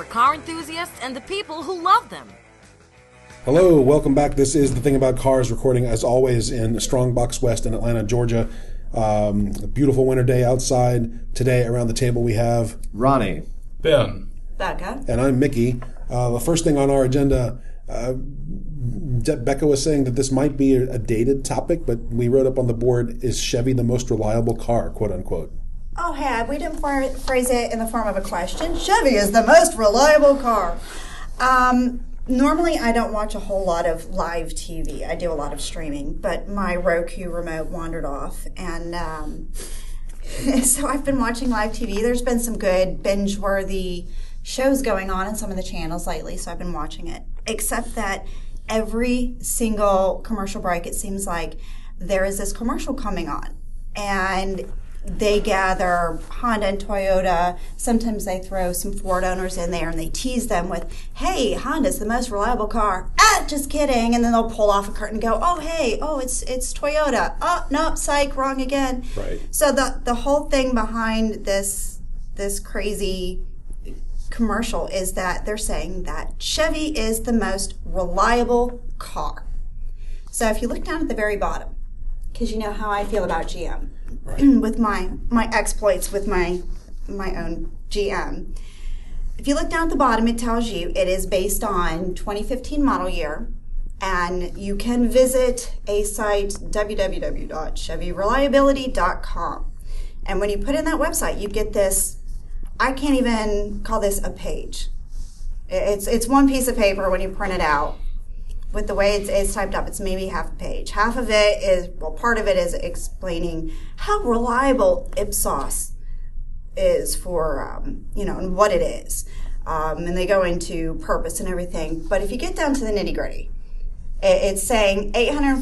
car enthusiasts and the people who love them. Hello, welcome back. This is The Thing About Cars, recording as always in Strongbox West in Atlanta, Georgia. A beautiful winter day outside. Today around the table we have Ronnie, Ben, Becca, and I'm Mickey. The first thing on our agenda, Becca was saying that this might be a dated topic, but we wrote up on the board, is Chevy the most reliable car, quote unquote? Oh, hey, we didn't phrase it in the form of a question. Chevy is the most reliable car. Normally, I don't watch a whole lot of live TV. I do a lot of streaming, but my Roku remote wandered off, and so I've been watching live TV. There's been some good binge-worthy shows going on some of the channels lately, so I've been watching it. Except that every single commercial break, it seems like there is this commercial coming on, and they gather Honda and Toyota. Sometimes they throw some Ford owners in there and they tease them with, hey, Honda's the most reliable car. Just kidding. And then they'll pull off a curtain and go, oh, hey, it's Toyota. Oh, no, psych, wrong again. Right. So the whole thing behind this crazy commercial is that they're saying that Chevy is the most reliable car. So if you look down at the very bottom, because you know how I feel about GM, right, with my exploits with my own GM. If you look down at the bottom, it tells you it is based on 2015 model year, and you can visit a site, www.chevyreliability.com. And when you put in that website, you get this, I can't even call this a page. It's one piece of paper when you print it out. With the way it's typed up, it's maybe half a page. Half of it is, part of it is explaining how reliable Ipsos is for, and what it is. And they go into purpose and everything. But if you get down to the nitty gritty, it's saying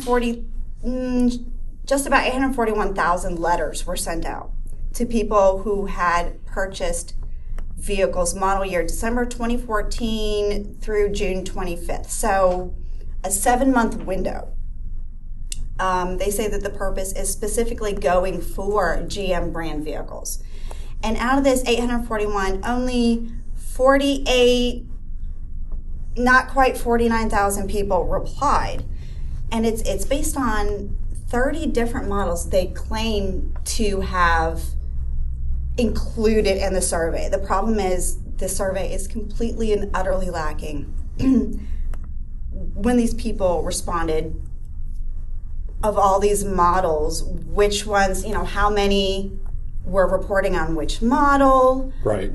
just about 841,000 letters were sent out to people who had purchased vehicles model year December 2014 through June 25th. So a 7-month window. They say that the purpose is specifically going for GM brand vehicles. And out of this 841, only 48, not quite 49,000 people replied. And it's based on 30 different models they claim to have included in the survey. The problem is the survey is completely and utterly lacking. When these people responded, of all these models, which ones, how many were reporting on which model. Right.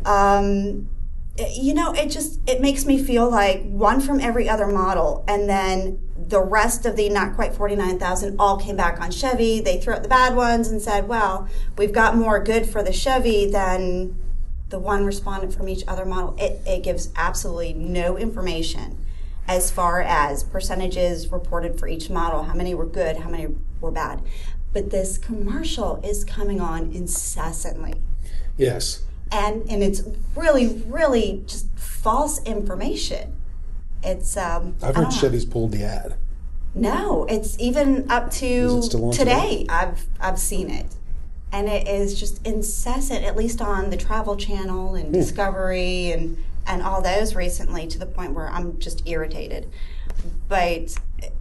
It makes me feel like one from every other model, and then the rest of the not quite 49,000 all came back on Chevy. They threw out the bad ones and said, well, we've got more good for the Chevy than the one respondent from each other model. It gives absolutely no information as far as percentages reported for each model, how many were good, how many were bad. But this commercial is coming on incessantly. Yes. And it's really, really just false information. It's I've heard Chevy's pulled the ad. No, it's even up to today. I've seen it. And it is just incessant, at least on the Travel Channel and Discovery and all those recently, to the point where I'm just irritated. But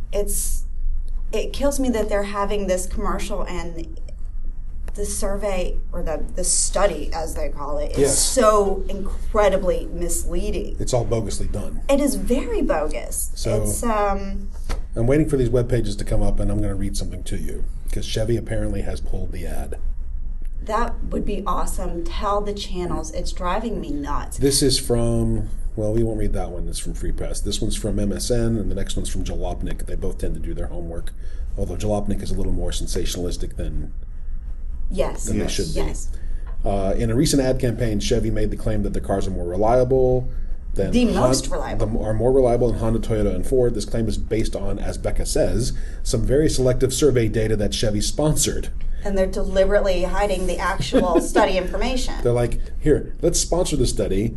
it kills me that they're having this commercial, and the survey, or the study, as they call it, is so incredibly misleading. It's all bogusly done. It is very bogus. So I'm waiting for these web pages to come up, and I'm going to read something to you, because Chevy apparently has pulled the ad. That would be awesome. Tell the channels. It's driving me nuts. This is from, well, we won't read that one. It's from Free Press. This one's from MSN, and the next one's from Jalopnik. They both tend to do their homework, although Jalopnik is a little more sensationalistic than they should be. Yes. In a recent ad campaign, Chevy made the claim that their cars are more reliable than most reliable. Are more reliable than Honda, Toyota, and Ford. This claim is based on, as Becca says, some very selective survey data that Chevy sponsored. And they're deliberately hiding the actual study information. They're like, here, let's sponsor the study.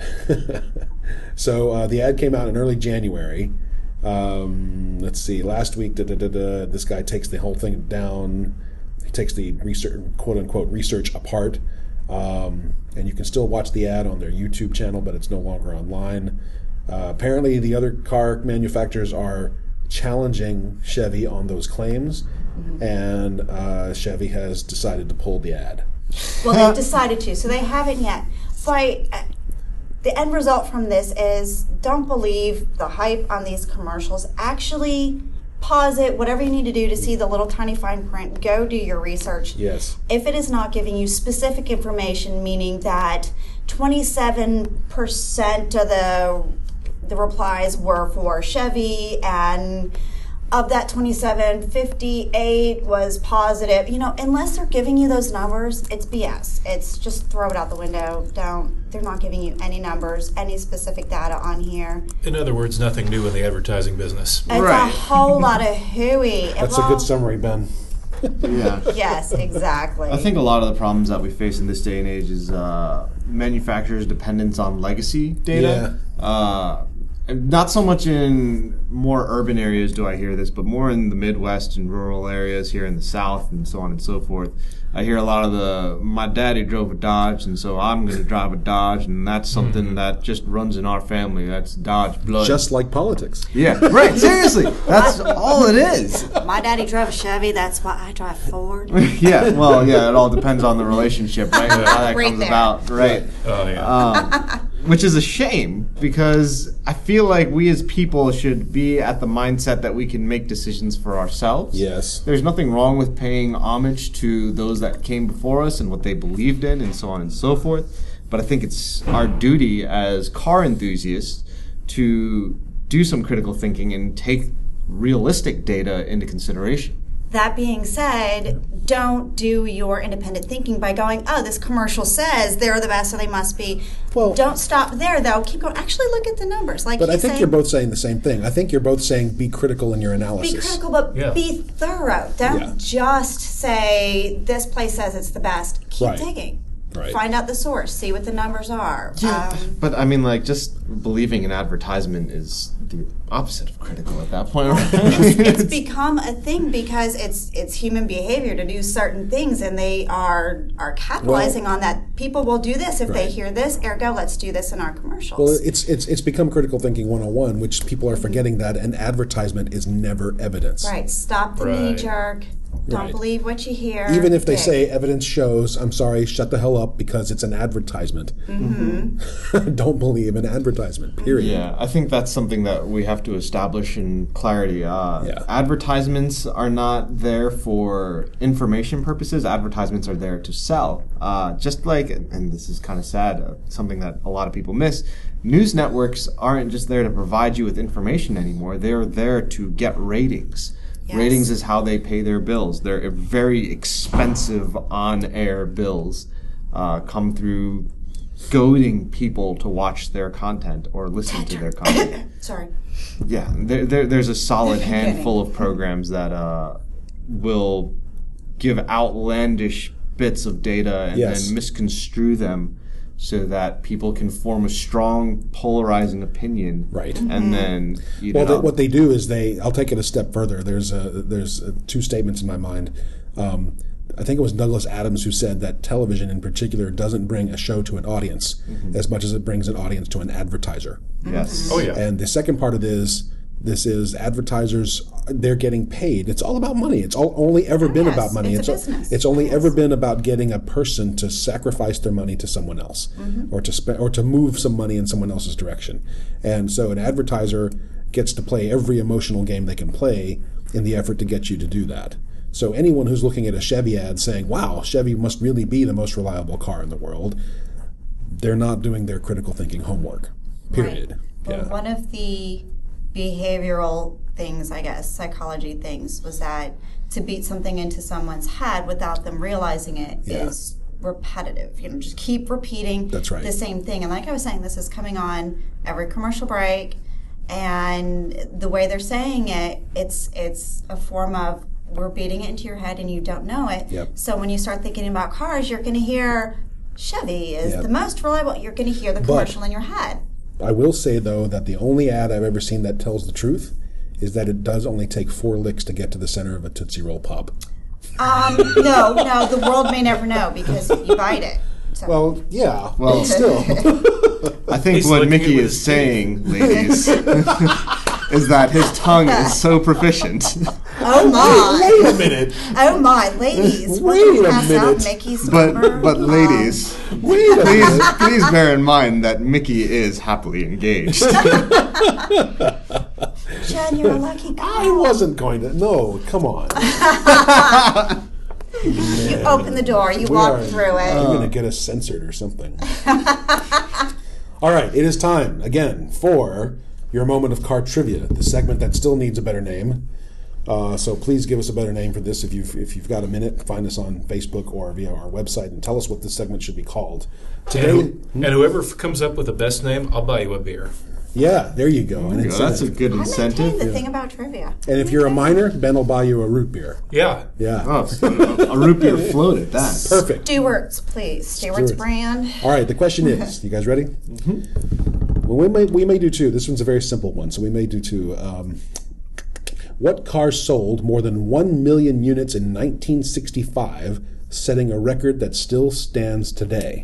So the ad came out in early January. Let's see, last week, this guy takes the whole thing down. He takes the research, quote-unquote research apart. And you can still watch the ad on their YouTube channel, but it's no longer online. Apparently, the other car manufacturers are challenging Chevy on those claims, and Chevy has decided to pull the ad. Well, they've decided to, so they haven't yet. But the end result from this is don't believe the hype on these commercials. Actually pause it, whatever you need to do to see the little tiny fine print. Go do your research. Yes. If it is not giving you specific information, meaning that 27% of the replies were for Chevy, and of that 27, 58 was positive. Unless they're giving you those numbers, it's BS. It's just throw it out the window. They're not giving you any numbers, any specific data on here. In other words, nothing new in the advertising business. It's a whole lot of hooey. That's a good summary, Ben. Yeah. Yes, exactly. I think a lot of the problems that we face in this day and age is manufacturers' dependence on legacy data. Yeah. Not so much in more urban areas do I hear this, but more in the Midwest and rural areas here in the South and so on and so forth. I hear a lot of my daddy drove a Dodge, and so I'm going to drive a Dodge, and that's something that just runs in our family. That's Dodge blood. Just like politics. Yeah, right, seriously. That's all it is. My daddy drove a Chevy, that's why I drive Ford. Yeah, well, yeah, it all depends on the relationship, right? How that Right comes there. about, right? Oh, yeah. Which is a shame, because I feel like we as people should be at the mindset that we can make decisions for ourselves. Yes. There's nothing wrong with paying homage to those that came before us and what they believed in and so on and so forth. But I think it's our duty as car enthusiasts to do some critical thinking and take realistic data into consideration. That being said, don't do your independent thinking by going, oh, this commercial says they're the best, so they must be. Well, don't stop there, though. Keep going. Actually, look at the numbers. Like But I he's think saying, you're both saying the same thing. I think you're both saying be critical in your analysis. be critical, but Yeah. be thorough. Don't Yeah. just say, this place says it's the best. Keep Right. digging. Right. Find out the source. See what the numbers are. But I mean, like, just believing an advertisement is the opposite of critical at that point, right? It's become a thing because it's human behavior to do certain things, and they are capitalizing on that. People will do this if they Right. hear this. Ergo, let's do this in our commercials. Well, it's become critical thinking 101, which people are forgetting that an advertisement is never evidence. right. Stop the Right. knee jerk. Don't Right. believe what you hear. Even if they Dig. say evidence shows, I'm sorry, shut the hell up because it's an advertisement. Don't believe an advertisement, period. Yeah, I think that's something that we have to establish in clarity. Advertisements are not there for information purposes. Advertisements are there to sell. Just like, and this is kind of sad, something that a lot of people miss, news networks aren't just there to provide you with information anymore. They're there to get ratings. Yes. Ratings is how they pay their bills. They're very expensive on-air bills come through goading people to watch their content or listen to their content. Sorry. Yeah, there's a solid handful of programs that will give outlandish bits of data and Yes. then misconstrue them so that people can form a strong, polarizing opinion. Right. And then, What they do is I'll take it a step further. There's two statements in my mind. I think it was Douglas Adams who said that television in particular doesn't bring a show to an audience as much as it brings an audience to an advertiser. Yes. Oh, yeah. And the second part of this is advertisers, they're getting paid. It's all about money. It's only ever been Yes, about money. it's a business. It's only Yes. ever been about getting a person to sacrifice their money to someone else, or to move some money in someone else's direction. And so an advertiser gets to play every emotional game they can play in the effort to get you to do that. So anyone who's looking at a Chevy ad saying, wow, Chevy must really be the most reliable car in the world, they're not doing their critical thinking homework, period. Right. Well, Yeah. one of the behavioral things, I guess, psychology things, was that to beat something into someone's head without them realizing it is repetitive. Just keep repeating That's right. the same thing. And like I was saying, this is coming on every commercial break, and the way they're saying it, it's a form of we're beating it into your head and you don't know it. Yep. So when you start thinking about cars, you're going to hear Chevy is Yep. the most reliable. You're going to hear the commercial in your head. I will say, though, that the only ad I've ever seen that tells the truth is that it does only take 4 licks to get to the center of a Tootsie Roll Pop. No, the world may never know because you bite it. So. Well, yeah. Well, still. I think what Mickey is saying, ladies, is that his tongue is so proficient. Oh my! Wait a minute. Oh my, ladies! Wait we're a pass minute. out Mickey's number. But ladies, Wait a minute. please bear in mind that Mickey is happily engaged. Jen, you're a lucky girl. I wasn't going to. No, come on. You open the door, you walk through it. You're going to get us censored or something. All right, it is time, again, for your moment of car trivia, the segment that still needs a better name. So please give us a better name for this. If you've got a minute, find us on Facebook or via our website and tell us what this segment should be called. Today, and whoever comes up with the best name, I'll buy you a beer. yeah, there you go. An That's a incentive. good I incentive. maintain the thing about trivia. And if you're a minor, Ben will buy you a root beer. Yeah. Yeah. Oh, so a root beer float at that. Perfect. Stewart's, please. Stewart's brand. All right, the question is, you guys ready? Mm-hmm. Well, we may do two. This one's a very simple one, so we may do two. What car sold more than 1 million units in 1965, setting a record that still stands today?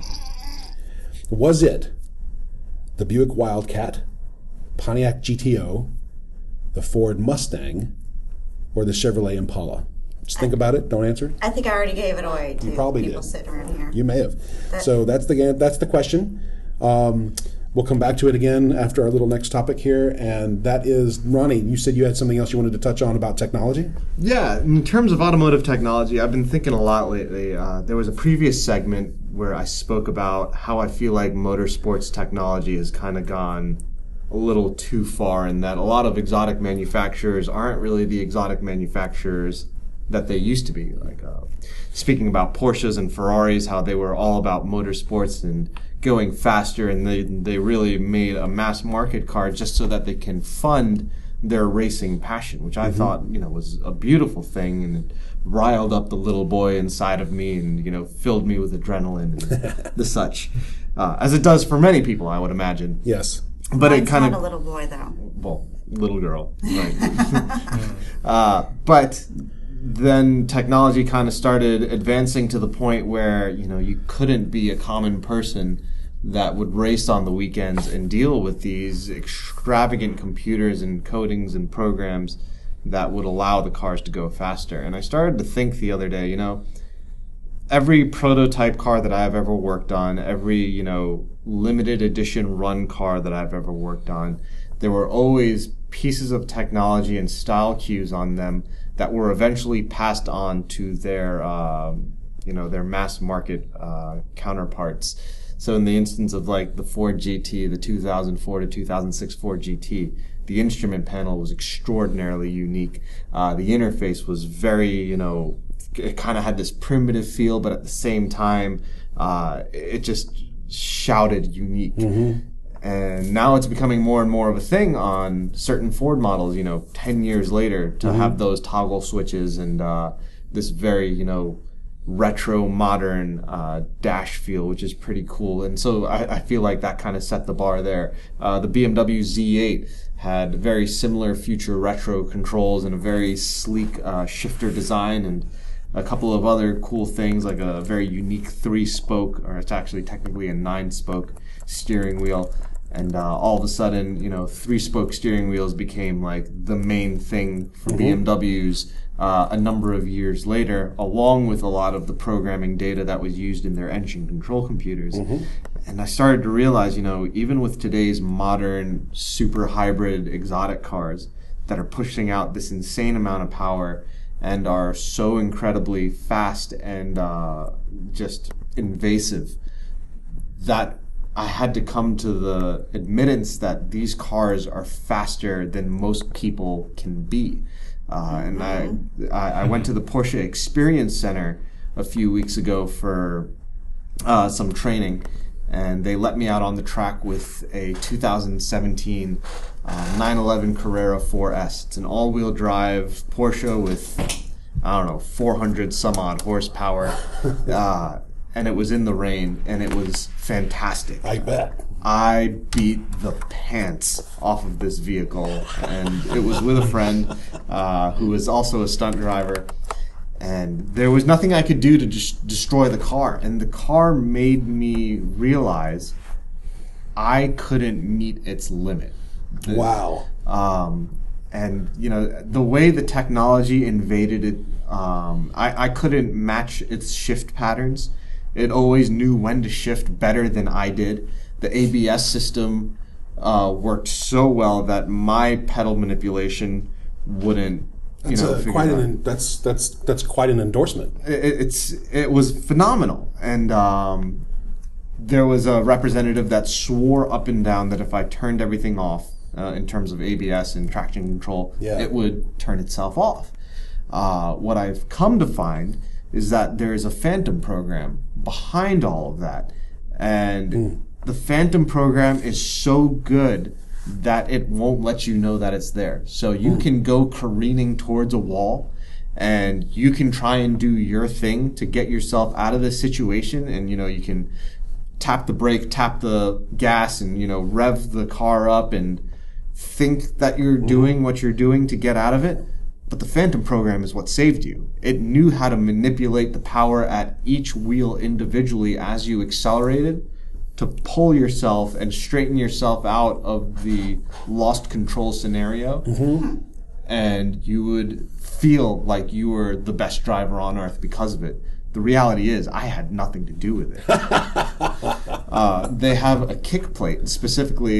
Was it the Buick Wildcat, Pontiac GTO, the Ford Mustang, or the Chevrolet Impala? Just think about it. Don't answer. I think I already gave it away to probably people did. sitting around here. You may have. So that's the question. We'll come back to it again after our little next topic here, and that is, Ronnie, you said you had something else you wanted to touch on about technology? Yeah, in terms of automotive technology, I've been thinking a lot lately. There was a previous segment where I spoke about how I feel like motorsports technology has kind of gone a little too far, and that a lot of exotic manufacturers aren't really the exotic manufacturers that they used to be. Like speaking about Porsches and Ferraris, how they were all about motorsports and going faster, and they really made a mass market car just so that they can fund their racing passion, which I thought was a beautiful thing, and it riled up the little boy inside of me, and filled me with adrenaline and the such, as it does for many people, I would imagine. Yes. But Mine's it kind not of a little boy, though. well, little girl, right? But then technology kind of started advancing to the point where you couldn't be a common person that would race on the weekends and deal with these extravagant computers and codings and programs that would allow the cars to go faster. And I started to think the other day, every prototype car that I've ever worked on, every limited edition run car that I've ever worked on, there were always pieces of technology and style cues on them that were eventually passed on to their mass market counterparts. So in the instance of like the Ford GT, the 2004 to 2006 Ford GT, the instrument panel was extraordinarily unique. The interface was very, it kind of had this primitive feel, but at the same time, it just shouted unique. Mm-hmm. And now it's becoming more and more of a thing on certain Ford models, 10 years later, to have those toggle switches and this very, retro modern dash feel, which is pretty cool. And so I feel like that kind of set the bar there. The BMW Z8 had very similar future retro controls and a very sleek shifter design, and a couple of other cool things like a very unique 3-spoke, or it's actually technically a 9-spoke steering wheel. And all of a sudden, 3-spoke steering wheels became like the main thing for BMWs a number of years later, along with a lot of the programming data that was used in their engine control computers. And I started to realize, even with today's modern super hybrid exotic cars that are pushing out this insane amount of power and are so incredibly fast and just invasive, that I had to come to the admittance that these cars are faster than most people can be. And I went to the Porsche Experience Center a few weeks ago for some training, and they let me out on the track with a 2017 911 Carrera 4S. It's an all-wheel drive Porsche with, 400 some odd horsepower. And it was in the rain, and it was fantastic. I bet. I beat the pants off of this vehicle, and it was with a friend who was also a stunt driver. And there was nothing I could do to just destroy the car. And the car made me realize I couldn't meet its limit. Wow. And, you know, the way the technology invaded it, I couldn't match its shift patterns. It always knew when to shift better than I did. The ABS system worked so well that my pedal manipulation wouldn't. That's quite an endorsement. It was phenomenal, and there was a representative that swore up and down that if I turned everything off in terms of ABS and traction control, it would turn itself off. What I've come to find is that there is a phantom program behind all of that, and the phantom program is so good that it won't let you know that it's there. So you can go careening towards a wall and you can try and do your thing to get yourself out of this situation, and you know, you can tap the brake, tap the gas, and you know, rev the car up and think that you're doing what you're doing to get out of it. But the phantom program is what saved you. It knew how to manipulate the power at each wheel individually as you accelerated to pull yourself and straighten yourself out of the lost control scenario. And you would feel like you were the best driver on earth because of it. The reality is, I had nothing to do with it. They have a kick plate. Specifically,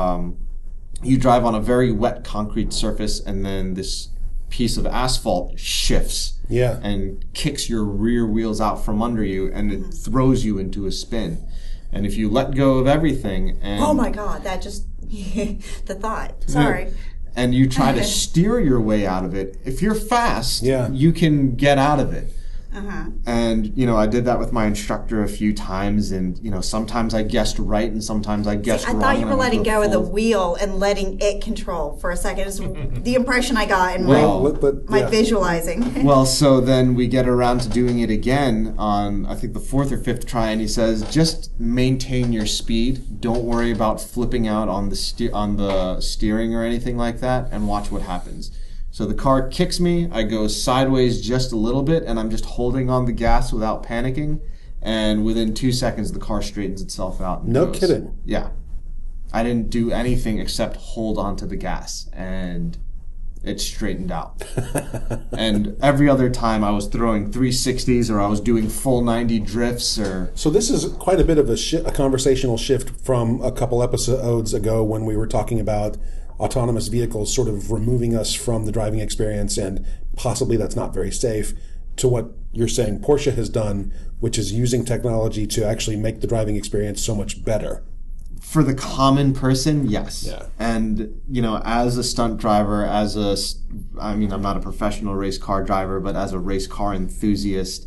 you drive on a very wet concrete surface, and then this piece of asphalt shifts and kicks your rear wheels out from under you, and it throws you into a spin. And if you let go of everything and... Oh my God, that just... the thought. Sorry. And you try to steer your way out of it, if you're fast, you can get out of it. And, you know, I did that with my instructor a few times, and, you know, sometimes I guessed right and sometimes I guessed wrong. I thought you were letting go of the wheel and letting it control for a second. Is the impression I got in my visualizing. Well, so then we get around to doing it again on, I think, the 4th or 5th try, and he says, just maintain your speed. Don't worry about flipping out on the steering or anything like that, and watch what happens. So the car kicks me, I go sideways just a little bit, and I'm just holding on the gas without panicking, and within 2 seconds the car straightens itself out. And no kidding. Yeah. I didn't do anything except hold onto the gas, and it straightened out. And every other time I was throwing 360s, or I was doing full 90 drifts, or... So this is quite a bit of a conversational shift from a couple episodes ago when we were talking about autonomous vehicles sort of removing us from the driving experience, and possibly that's not very safe, to what you're saying Porsche has done, which is using technology to actually make the driving experience so much better. For the common person, yes. Yeah. And, you know, as a stunt driver, I'm not a professional race car driver, but as a race car enthusiast,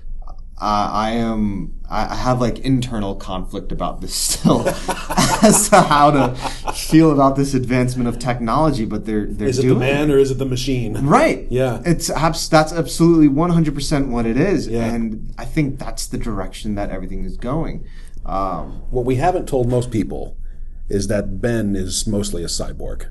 I have like internal conflict about this still as to how to feel about this advancement of technology, but they're Is it the man or is it the machine? Right. Yeah. That's absolutely 100% what it is. Yeah. And I think that's the direction that everything is going. What we haven't told most people is that Ben is mostly a cyborg.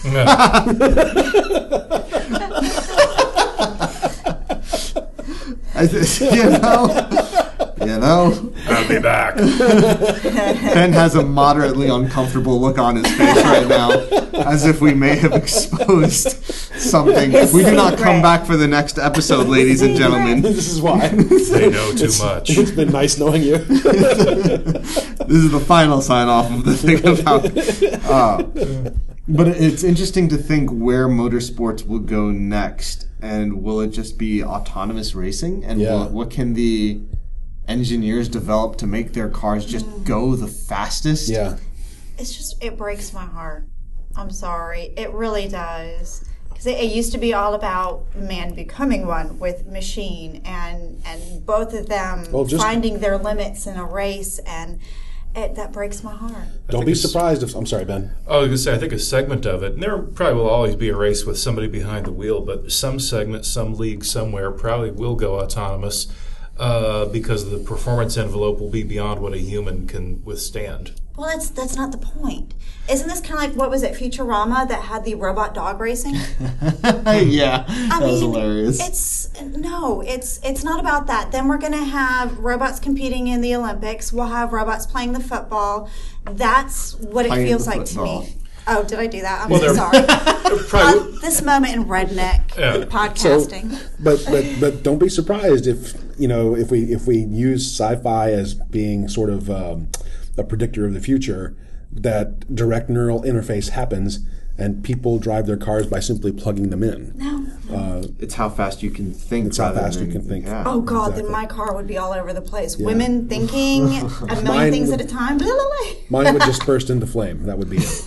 You know, I'll be back. Ben has a moderately uncomfortable look on his face right now, as if we may have exposed something. We do not come back for the next episode, ladies and gentlemen. This is why. They know too much. It's been nice knowing you. This is the final sign-off of the thing about... But it's interesting to think where motorsports will go next, and will it just be autonomous racing? And what can the engineers develop to make their cars just go the fastest? Yeah. It breaks my heart. I'm sorry. It really does. Because it used to be all about man becoming one with machine, and both of them finding their limits in a race, and that breaks my heart. Don't be surprised if... I'm sorry, Ben. I was going to say, I think a segment of it, and there probably will always be a race with somebody behind the wheel, but some segment, some league somewhere probably will go autonomous because the performance envelope will be beyond what a human can withstand. Well, that's not the point. Isn't this kind of like, what was it, Futurama, that had the robot dog racing? Yeah, that was hilarious. It's not about that. Then we're going to have robots competing in the Olympics. We'll have robots playing the football. That's what it feels like to me. Oh, did I do that? I'm so sorry. This moment in redneck podcasting. So, but don't be surprised if we use sci-fi as being sort of a predictor of the future, that direct neural interface happens and people drive their cars by simply plugging them in. No. It's how fast you can think. It's how fast you can think. Yeah. Oh, God, exactly. Then my car would be all over the place. Yeah. Women thinking a million things at a time. Mine would just burst into flame. That would be it.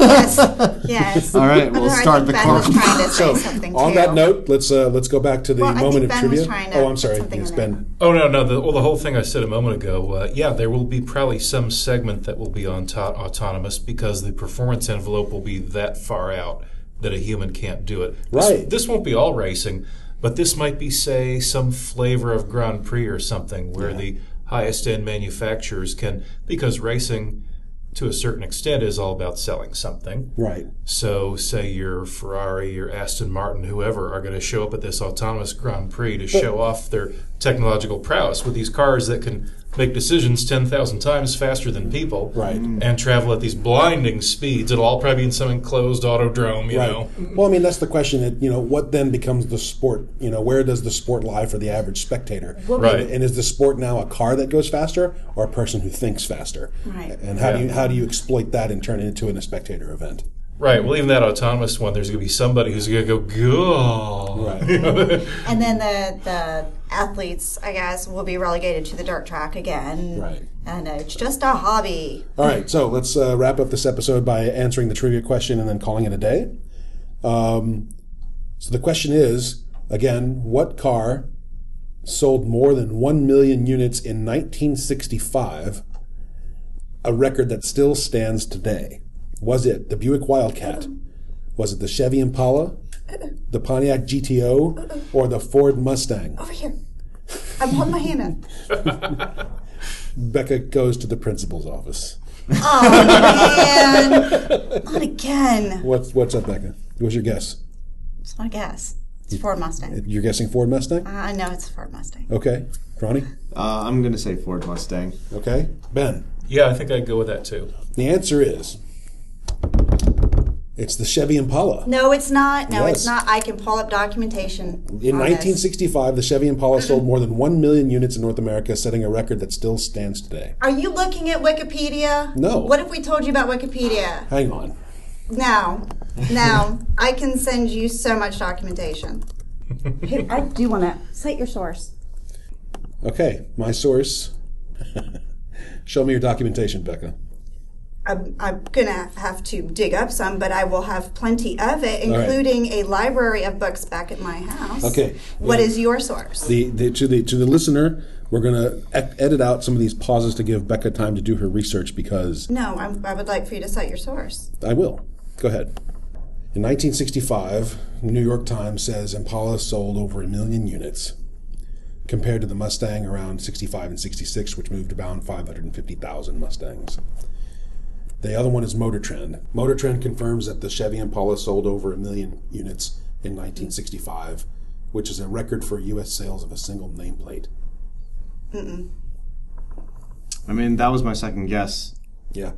Yes. All right, we'll start the car. So, something on that note, let's go back to the moment of trivia. Oh, I'm sorry. It's Ben. Oh, no. The whole thing I said a moment ago, there will be probably some segment that will be autonomous because the performance envelope will be that far out that a human can't do it. This won't be all racing, but this might be, say, some flavor of Grand Prix or something where the highest end manufacturers can, because racing to a certain extent is all about selling something. Right. So say your Ferrari, your Aston Martin, whoever are going to show up at this autonomous Grand Prix to show off their technological prowess with these cars that can make decisions 10,000 times faster than people, right, and travel at these blinding speeds. It'll all probably be in some enclosed autodrome, you know. Well, I mean, that's the question that, what then becomes the sport? Where does the sport lie for the average spectator? Right. And is the sport now a car that goes faster or a person who thinks faster? Right. And how do you exploit that and turn it into a spectator event? Right. Well, even that autonomous one, there's going to be somebody who's going to go. Right. And then the athletes, I guess, will be relegated to the dirt track again. Right. And it's just a hobby. All right. So let's wrap up this episode by answering the trivia question and then calling it a day. So the question is, again, what car sold more than 1 million units in 1965, a record that still stands today? Was it the Buick Wildcat? Was it the Chevy Impala, the Pontiac GTO, or the Ford Mustang? Over here. I'm holding my hand up. Becca goes to the principal's office. Oh, man. Not again. What's up, Becca? What's your guess? It's not a guess. It's Ford Mustang. You're guessing Ford Mustang? I know it's Ford Mustang. Okay. Ronnie? I'm going to say Ford Mustang. Okay. Ben? Yeah, I think I'd go with that, too. The answer is... it's the Chevy Impala. No, it's not. No, Yes. it's not. I can pull up documentation. In 1965, the Chevy Impala sold more than 1 million units in North America, setting a record that still stands today. Are you looking at Wikipedia? No. What if we told you about Wikipedia? Hang on. No. I can send you so much documentation. I do want to cite your source. Okay, my source. Show me your documentation, Becca. I'm going to have to dig up some, but I will have plenty of it, including a library of books back at my house. Okay. What is your source? To the listener, we're going to edit out some of these pauses to give Becca time to do her research because... No, I would like for you to cite your source. I will. Go ahead. In 1965, the New York Times says Impala sold over 1 million units, compared to the Mustang around 65 and 66, which moved around 550,000 Mustangs. The other one is Motor Trend. Motor Trend confirms that the Chevy Impala sold over 1 million units in 1965, which is a record for U.S. sales of a single nameplate. Mm-mm. I mean, that was my second guess. Yeah.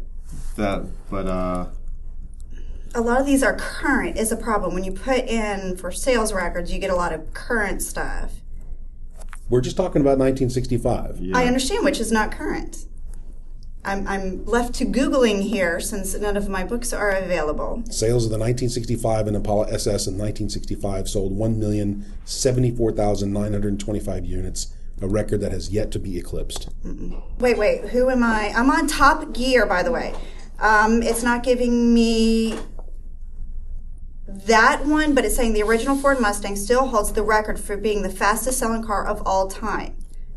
A lot of these are current is a problem. When you put in for sales records, you get a lot of current stuff. We're just talking about 1965. Yeah. I understand, which is not current. I'm left to Googling here since none of my books are available. Sales of the 1965 and Impala SS in 1965 sold 1,074,925 units, a record that has yet to be eclipsed. Mm-mm. Wait, who am I? I'm on Top Gear, by the way. It's not giving me that one, but it's saying the original Ford Mustang still holds the record for being the fastest selling car of all time.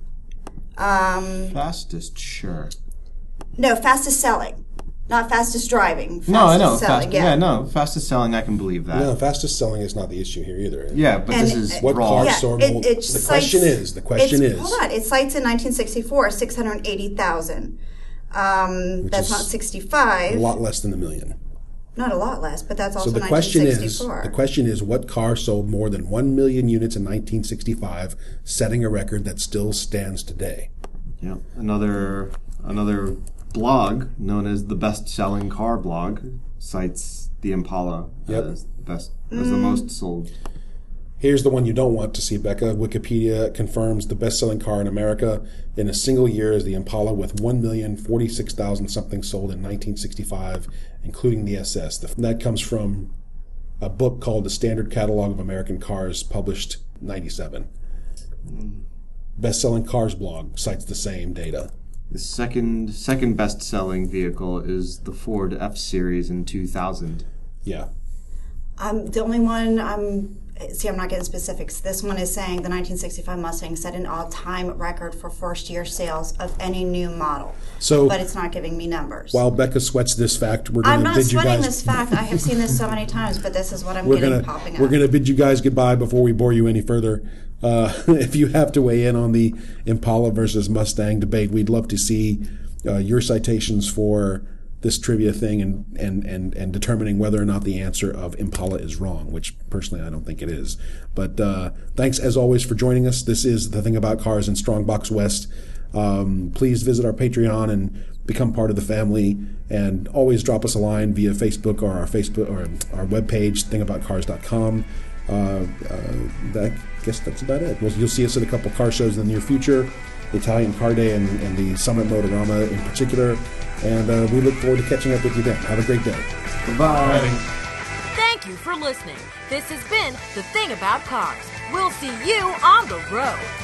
Fastest, sure. No, fastest selling. Not fastest driving. Fastest No, I know. Selling, Fastest selling, I can believe that. No, fastest selling is not the issue here either. Yeah, but And this is What raw. car sold? The question is. Hold on. It cites in 1964 680,000. That's not 65. A lot less than $1 million. Not a lot less, but that's also so the 1964. question is, what car sold more than 1 million units in 1965, setting a record that still stands today? Yeah, another blog known as the best-selling car blog cites the Impala as the most sold. Here's the one you don't want to see, Becca. Wikipedia confirms the best-selling car in America in a single year is the Impala with 1,046,000 something sold in 1965, including the SS. That comes from a book called The Standard Catalog of American Cars, published 97. Best-selling cars blog cites the same data. The second best-selling vehicle is the Ford F-Series in 2000. Yeah. The only one I'm not getting specifics. This one is saying the 1965 Mustang set an all-time record for first-year sales of any new model. But it's not giving me numbers. While Becca sweats this fact, we're going to bid you guys... I'm not sweating this fact. I have seen this so many times, but this is what I'm getting popping up. We're going to bid you guys goodbye before we bore you any further. If you have to weigh in on the Impala versus Mustang debate, we'd love to see your citations for this trivia thing and determining whether or not the answer of Impala is wrong, which personally I don't think it is. But thanks as always for joining us. This is The Thing About Cars in Strongbox West. Please visit our Patreon and become part of the family, and always drop us a line via Facebook or our webpage, thingaboutcars.com. I guess that's about it. You'll see us at a couple car shows in the near future, the Italian Car Day and the Summit Motorama in particular. And we look forward to catching up with you then. Have a great day. Goodbye. Thank you for listening. This has been The Thing About Cars. We'll see you on the road.